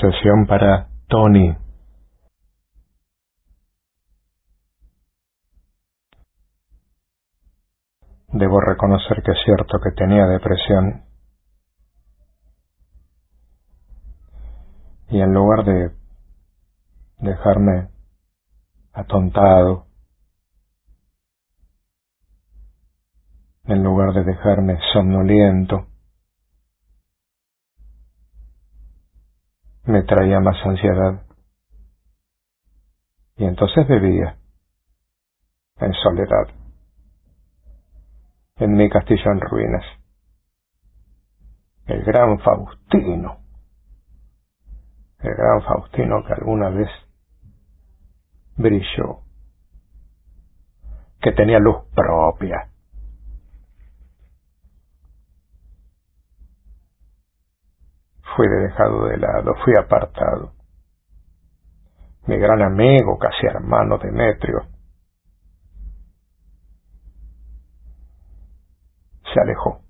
Sesión para Tony. Debo reconocer que es cierto que tenía depresión. Y en lugar de dejarme atontado, en lugar de dejarme somnoliento, me traía más ansiedad. Y entonces bebía, en soledad, en mi castillo en ruinas. El gran Faustino que alguna vez brilló, que tenía luz propia. Fui dejado de lado, fui apartado. Mi gran amigo, casi hermano Demetrio, se alejó.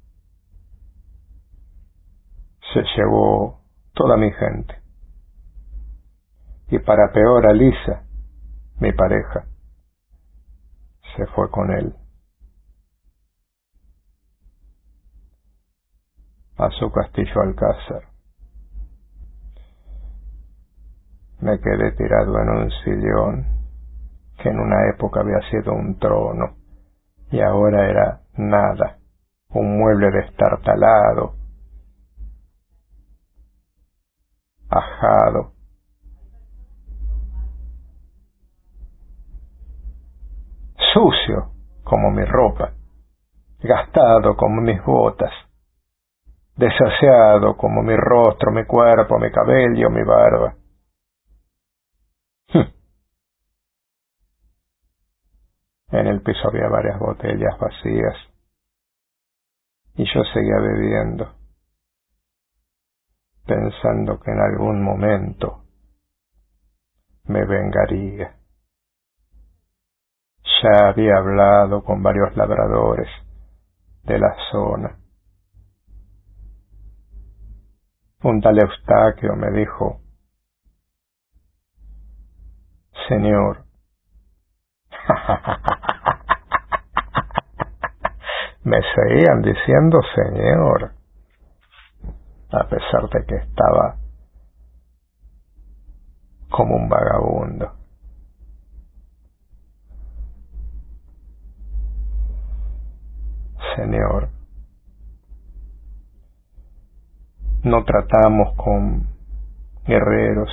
Se llevó toda mi gente. Y para peor, Alisa, mi pareja, se fue con él a su castillo Alcázar. Me quedé tirado en un sillón que en una época había sido un trono y ahora era nada, un mueble destartalado, ajado, sucio como mi ropa, gastado como mis botas, desaseado como mi rostro, mi cuerpo, mi cabello, mi barba. En el piso había varias botellas vacías y yo seguía bebiendo, pensando que en algún momento me vengaría. Ya había hablado con varios labradores de la zona. Un tal Eustaquio me dijo: señor, me seguían diciendo señor, a pesar de que estaba como un vagabundo. Señor, no tratamos con guerreros.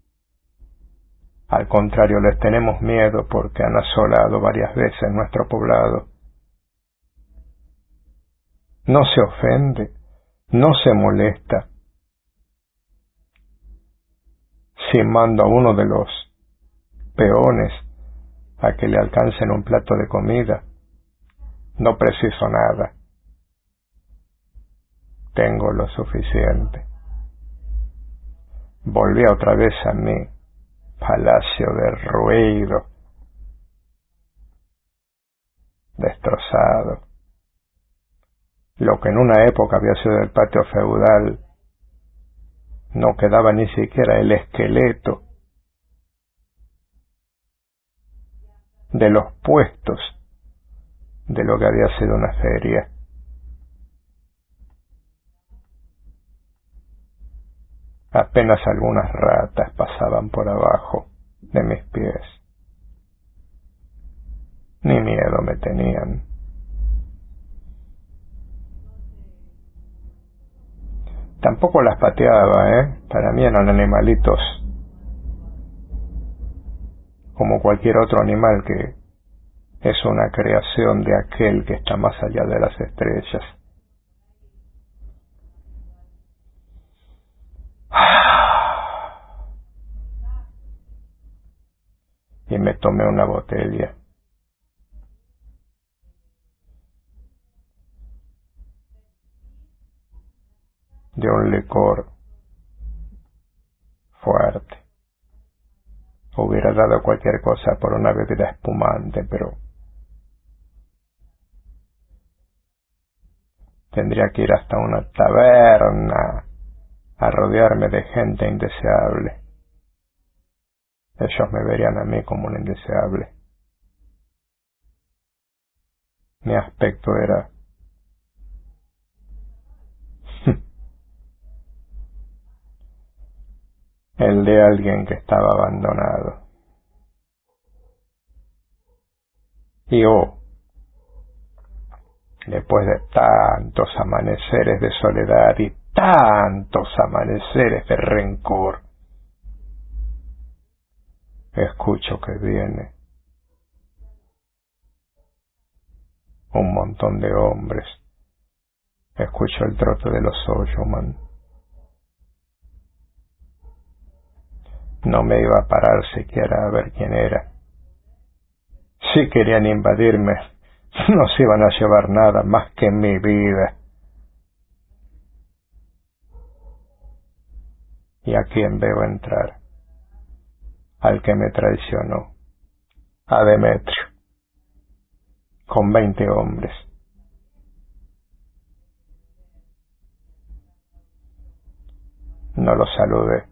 Al contrario, les tenemos miedo porque han asolado varias veces nuestro poblado. No se ofende, no se molesta si mando a uno de los peones a que le alcancen un plato de comida. No preciso nada. Tengo lo suficiente. Volví otra vez a mi palacio derruido, destrozado. Lo que en una época había sido el patio feudal, no quedaba ni siquiera el esqueleto de los puestos de lo que había sido una feria. Apenas algunas ratas pasaban por abajo de mis pies. Ni miedo me tenían. Tampoco las pateaba, Para mí eran animalitos como cualquier otro animal que es una creación de aquel que está más allá de las estrellas. Y me tomé una botella. De un licor fuerte. Hubiera dado cualquier cosa por una bebida espumante, pero tendría que ir hasta una taberna a rodearme de gente indeseable. Ellos me verían a mí como un indeseable. Mi aspecto era el de alguien que estaba abandonado. Y después de tantos amaneceres de soledad y tantos amaneceres de rencor, escucho que viene un montón de hombres. Escucho el trote de los Oyoman. No me iba a parar siquiera a ver quién era. Si querían invadirme, no se iban a llevar nada más que mi vida. ¿Y a quién veo entrar? Al que me traicionó, a Demetrio, con 20 hombres. No lo saludé.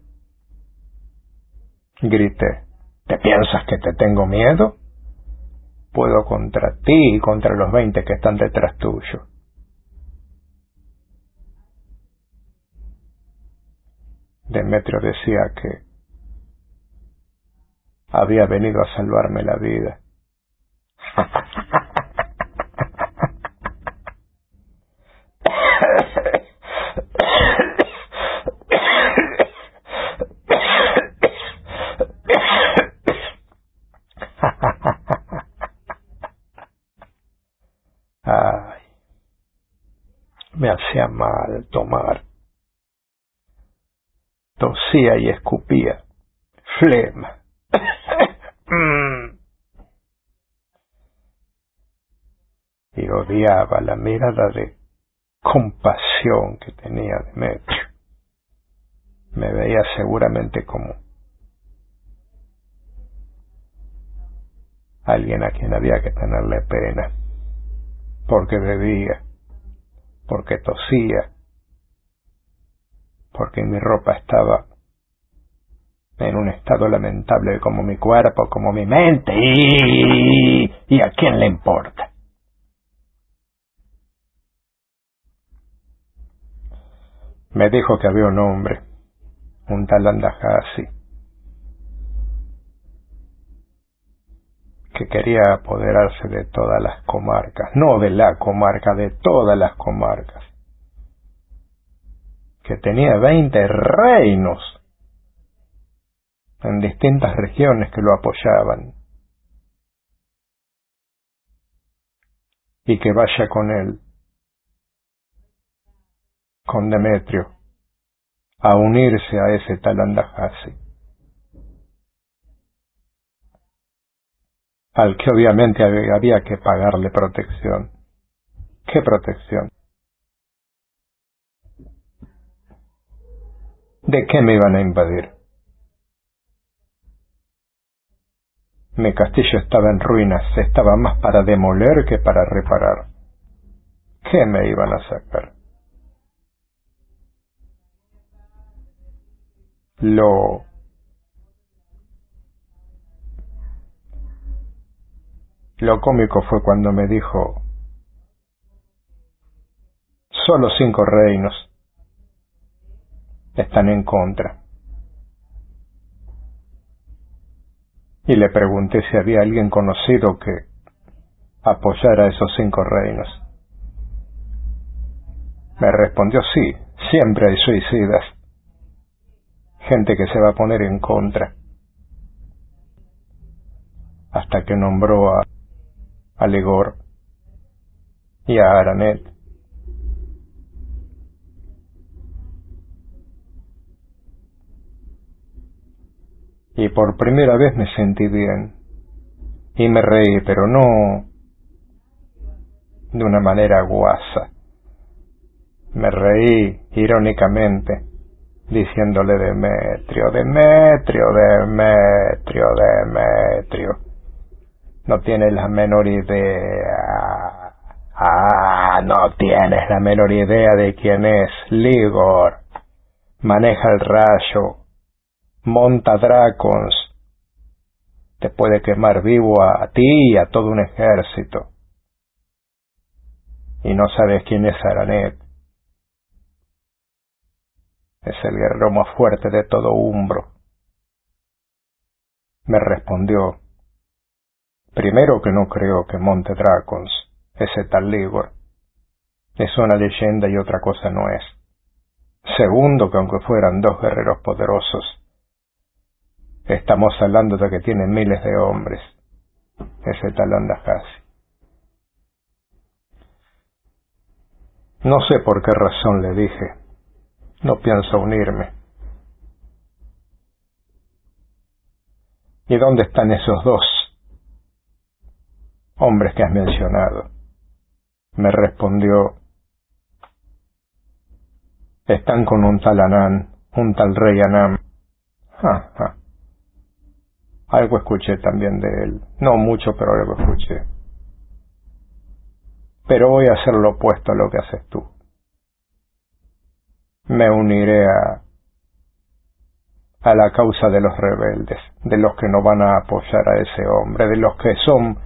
Grité: ¿te piensas que te tengo miedo? Puedo contra ti y contra los 20 que están detrás tuyo. Demetrio decía que había venido a salvarme la vida. Ay, me hacía mal tomar. Tosía y escupía. Flema. Y odiaba la mirada de compasión que tenía Demetrio. Me veía seguramente como alguien a quien había que tenerle pena, porque bebía, porque tosía, porque mi ropa estaba en un estado lamentable como mi cuerpo, como mi mente, y ¿a quién le importa? Me dijo que había un hombre, un tal Andajasi, que quería apoderarse de todas las comarcas, no de la comarca, de todas las comarcas, que tenía 20 reinos en distintas regiones que lo apoyaban, y que vaya con él, con Demetrio, a unirse a ese tal Andajasi, al que obviamente había que pagarle protección. ¿Qué protección? ¿De qué me iban a invadir? Mi castillo estaba en ruinas, estaba más para demoler que para reparar. ¿Qué me iban a sacar? Lo cómico fue cuando me dijo: solo 5 reinos están en contra. Y le pregunté si había alguien conocido que apoyara a esos 5 reinos. Me respondió: sí, siempre hay suicidas, gente que se va a poner en contra. Hasta que nombró a Legor y a Aranet. Y por primera vez me sentí bien. Y me reí, pero no de una manera guasa. Me reí irónicamente, diciéndole: Demetrio, Demetrio, Demetrio, Demetrio. No tienes la menor idea. No tienes la menor idea de quién es Ligor. maneja el rayo, monta dracons, te puede quemar vivo a ti y a todo un ejército. Y no sabes quién es Aranet. Es el guerrero más fuerte de todo Umbro. Me respondió: primero, que no creo que monte dracons, ese tal Ligor. Es una leyenda y otra cosa no es. Segundo, que aunque fueran dos guerreros poderosos, estamos hablando de que tienen miles de hombres, ese tal Andahasi. No sé por qué razón le dije: no pienso unirme. ¿Y dónde están esos dos hombres que has mencionado? Me respondió: están con un tal Anán, un tal rey Anam. Algo escuché también de él. No mucho, pero algo escuché. Pero voy a hacer lo opuesto a lo que haces tú. Me uniré a la causa de los rebeldes, de los que no van a apoyar a ese hombre, de los que son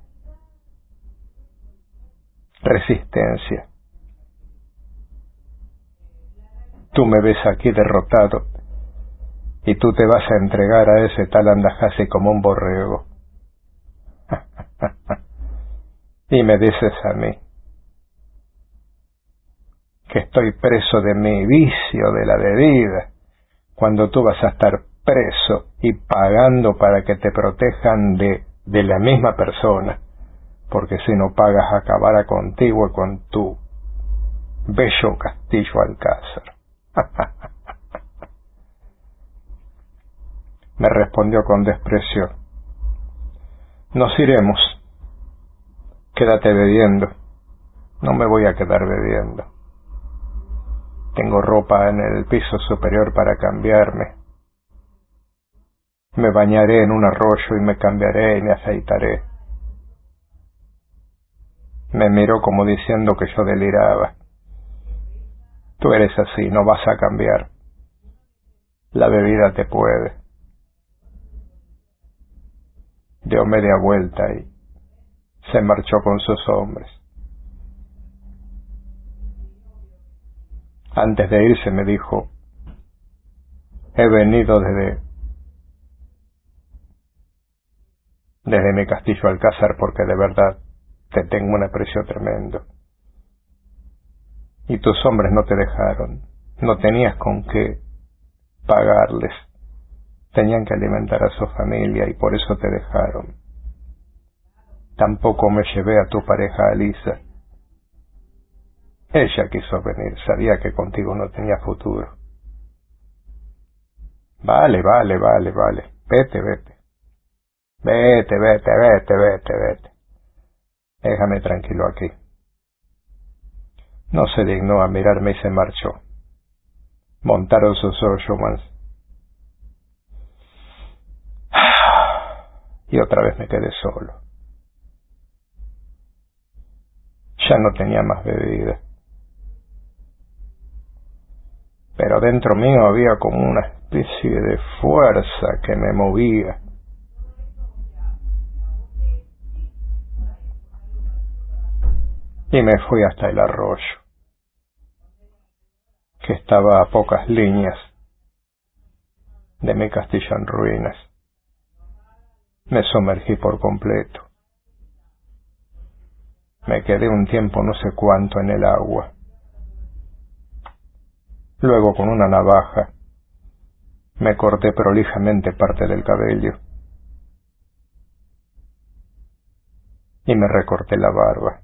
resistencia. Tú me ves aquí derrotado y tú te vas a entregar a ese tal Andahasi como un borrego. Y me dices a mí que estoy preso de mi vicio de la bebida, cuando tú vas a estar preso y pagando para que te protejan de la misma persona, porque si no pagas acabará contigo y con tu bello castillo Alcázar. Me respondió con desprecio: nos iremos, quédate bebiendo. No me voy a quedar bebiendo. Tengo ropa en el piso superior para cambiarme. Me bañaré en un arroyo y me cambiaré y me afeitaré. Me miró como diciendo que yo deliraba. Tú eres así, no vas a cambiar. La bebida te puede. Dio media vuelta y se marchó con sus hombres. Antes de irse me dijo: he venido desde mi castillo Alcázar porque de verdad te tengo un aprecio tremendo. Y tus hombres no te dejaron, no tenías con qué pagarles, tenían que alimentar a su familia y por eso te dejaron. Tampoco me llevé a tu pareja Alisa. Ella quiso venir, sabía que contigo no tenía futuro. Vale. Vete. Vete. Déjame tranquilo aquí. No se dignó a mirarme y se marchó. Montaron sus Orshomans. Y otra vez me quedé solo. Ya no tenía más bebida. Pero dentro mío había como una especie de fuerza que me movía. Y me fui hasta el arroyo, que estaba a pocas líneas de mi castillo en ruinas. Me sumergí por completo. Me quedé un tiempo no sé cuánto en el agua. Luego con una navaja me corté prolijamente parte del cabello y me recorté la barba.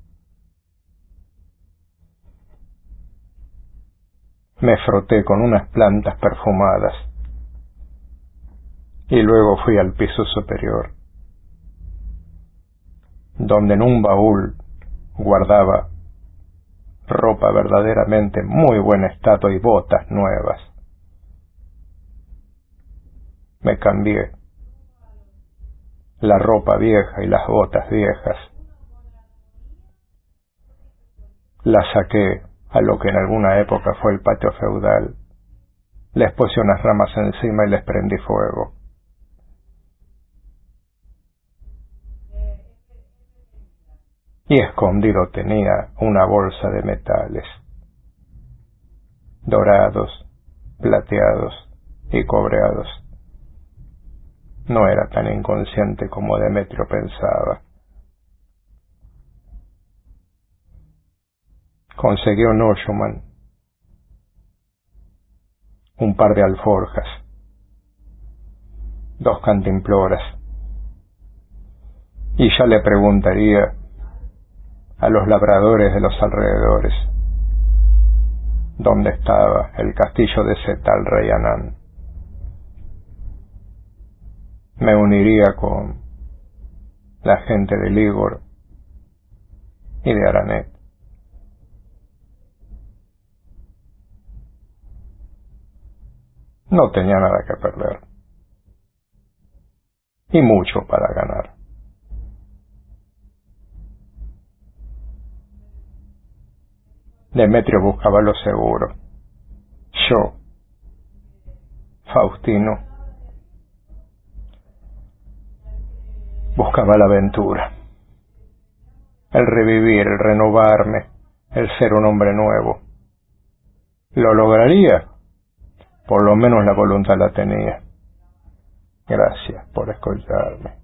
Me froté con unas plantas perfumadas y luego fui al piso superior, donde en un baúl guardaba ropa verdaderamente muy buen estado y botas nuevas. Me cambié la ropa vieja y las botas viejas. Las saqué a lo que en alguna época fue el patio feudal Les puse unas ramas encima y les prendí fuego. Y escondido tenía una bolsa de metales, dorados, plateados y cobreados. No era tan inconsciente como Demetrio pensaba. Conseguí un Oshuman, un par de alforjas, 2 cantimploras, y ya le preguntaría a los labradores de los alrededores dónde estaba el castillo de ese tal rey Anán. Me uniría con la gente de Ligor y de Aranet. No tenía nada que perder y mucho para ganar. Demetrio buscaba lo seguro. Yo, Faustino, buscaba la aventura, el revivir, el renovarme, el ser un hombre nuevo. ¿Lo lograría? Por lo menos la voluntad la tenía. Gracias por escucharme.